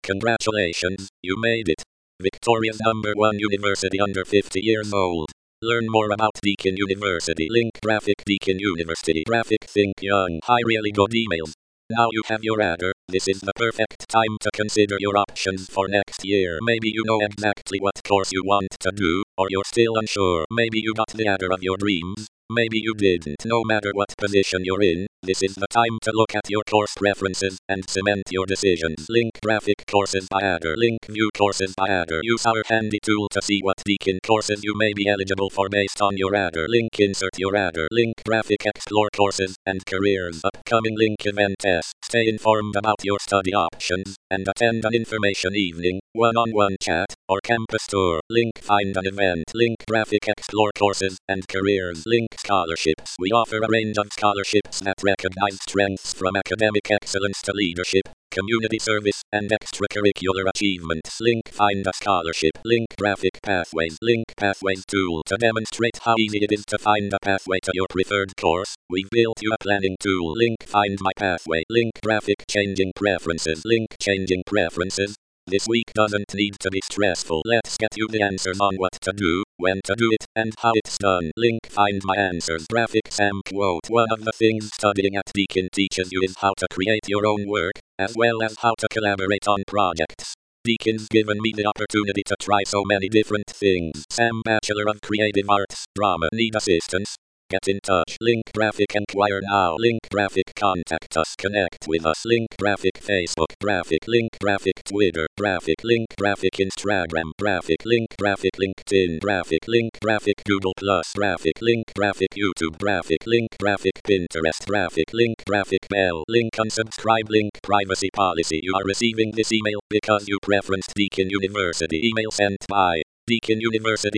Congratulations, you made it. Victoria's #1 university under 50 years old. Learn more about Deakin University. Link graphic Deakin University. Graphic think young. Hi, really good emails. Now you have your adder. This is the perfect time to consider your options for next year. Maybe you know exactly what course you want to do, or you're still unsure. Maybe you got the adder of your dreams. Maybe you didn't. No matter what position you're in, this is the time to look at your course preferences and cement your decisions. Link graphic courses by adder. Link view courses by adder. Use our handy tool to see what Deakin courses you may be eligible for based on your adder. Link insert your adder. Link graphic explore courses and careers. Upcoming link event test. Stay informed about your study options and attend an information evening, one-on-one chat, or campus tour. Link find an event. Link graphic explore courses and careers. Link scholarships. We offer a range of scholarships that recognize strengths from academic excellence to leadership, community service, and extracurricular achievements. Link find a scholarship. Link graphic pathways. Link pathways tool. To demonstrate how easy it is to find a pathway to your preferred course, we've built you a planning tool. Link find my pathway. Link graphic changing preferences. Link changing preferences. This week doesn't need to be stressful. Let's get you the answers on what to do, when to do it, and how it's done. Link find my answers. Graphic Sam quote. One of the things studying at Deakin teaches you is how to create your own work, as well as how to collaborate on projects. Deakin's given me the opportunity to try so many different things. Sam, Bachelor of Creative Arts, Drama. Need assistance? Get in touch. Link graphic inquire now. Link graphic contact us. Connect with us. Link graphic Facebook. Graphic link graphic Twitter. Graphic link graphic Instagram. Graphic link graphic LinkedIn. Graphic link graphic Google Plus. Graphic link graphic YouTube. Graphic link graphic Pinterest. Graphic link graphic Bell. Link unsubscribe. Link privacy policy. You are receiving this email because you preferenced Deakin University. Email sent by Deakin University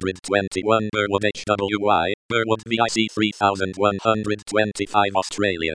221 Burwood HWY, Burwood VIC 3125 Australia.